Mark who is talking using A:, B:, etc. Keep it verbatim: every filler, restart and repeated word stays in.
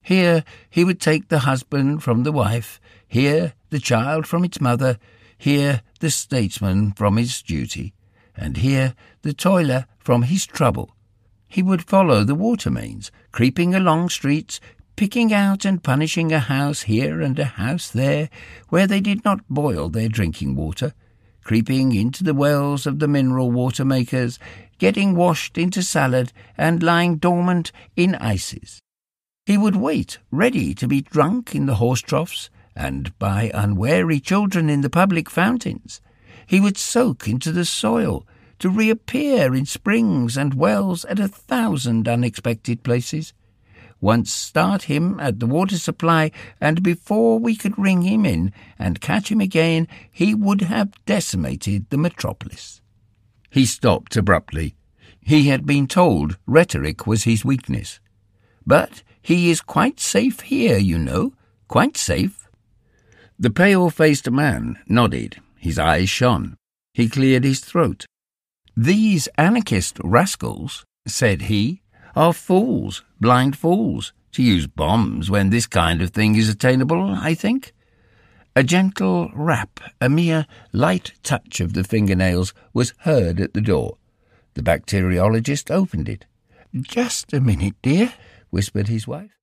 A: Here he would take the husband from the wife, here the child from its mother, here the statesman from his duty, and here the toiler from his trouble. He would follow the water mains, creeping along streets, picking out and punishing a house here and a house there, where they did not boil their drinking water, creeping into the wells of the mineral water makers, getting washed into salad and lying dormant in ices. He would wait, ready to be drunk in the horse troughs and by unwary children in the public fountains. He would soak into the soil, to reappear in springs and wells at a thousand unexpected places. Once start him at the water supply, and before we could ring him in and catch him again, he would have decimated the metropolis. He stopped abruptly. He had been told rhetoric was his weakness. But he is quite safe here, you know, quite safe. The pale-faced man nodded. His eyes shone. He cleared his throat. "These anarchist rascals," said he, "are fools, blind fools, to use bombs when this kind of thing is attainable, I think." A gentle rap, a mere light touch of the fingernails, was heard at the door. The bacteriologist opened it. "Just a minute, dear," whispered his wife.